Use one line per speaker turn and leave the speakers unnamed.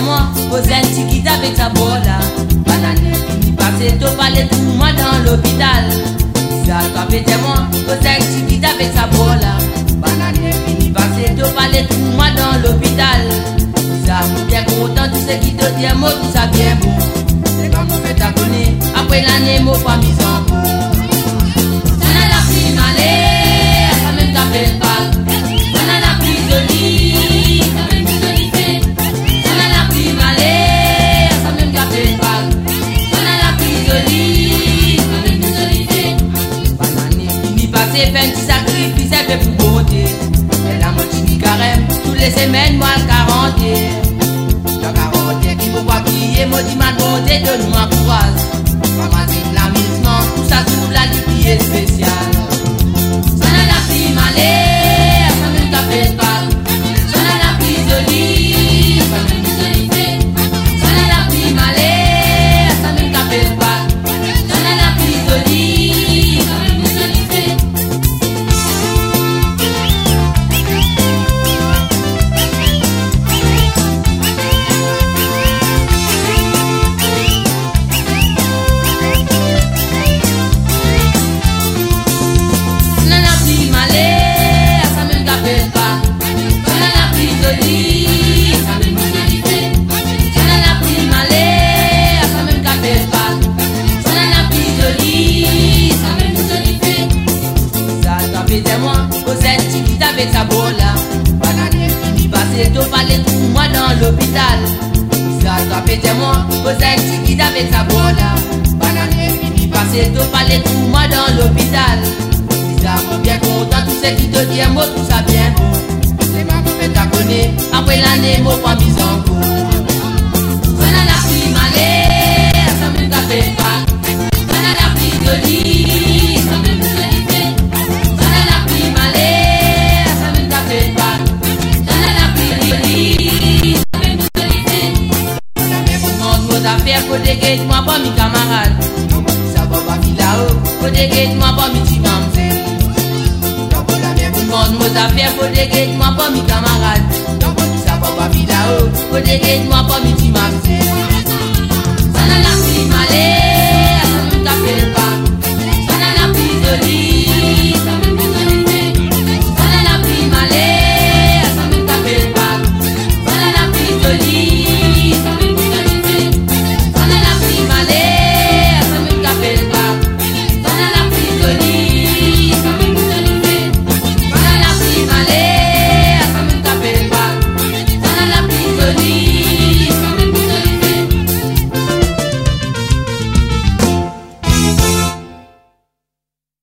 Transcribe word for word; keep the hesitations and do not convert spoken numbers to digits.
moi, aux antiquités avec sa bola. Banane, fini passé, t'as parlé tout moi dans l'hôpital. Ça t'a fait moi, aux antiquités avec sa bola. Banane, fini passé, t'as parlé tout moi dans l'hôpital. Ça m'a bien content, tout ce qui te dit un mot, tout ça bien bon. C'est comme on fait ta connaître, après l'année, mot pas mis en cours. Ça n'a la prime, allez, ça même t'a fait le bac. Ça n'a la prise de lit, ça même plus de l'effet. Ça n'a la prime, allez, ça même t'a fait le bac. Ça n'a la prise de lit, ça même plus de l'effet. Banane, fini passé, fait un petit sacrifice, elle fait pour beauté. Elle a mon petit carême, toutes les semaines, moi, le quarante. La quarante qui vous voit qui est maudit ma bonté de nous encourage. Maman dit l'amusement, tout ça sous la vie est spéciale. Ça n'a la prime, allez, ça même t'a fait le bac. Ça n'a la prise de lit, ça même plus de l'effet. Ça n'a la prime, allez, ça même t'a fait le bac. Ça n'a la prise de lit, ça même plus de l'effet. Avec sa bola, banane fini passé, t'as parlé tout moi dans l'hôpital. Ça t'a fait moi, aux antiquités avec sa bola, banane fini passé, t'as parlé tout moi dans l'hôpital. Ça m'a bien content, tout ce qui te dit un mot, tout ça bien bon. C'est ma fait ta connaître, après l'année, mot pas mis en cours. Ça n'a la prime, allez, ça me t'a fait pas. Ça n'a la prise de lit, ça me plus de l'effet. Ça n'a la prime, allez. Faut dégager moi pas mes camarades. Ça va pas mi là-haut. Faut dégager moi pas mes petits mamzelles. Demande nos affaires. Faut dégager moi pas mes camarades. Ça va pas mi là-haut. Faut dégager moi pas mes petits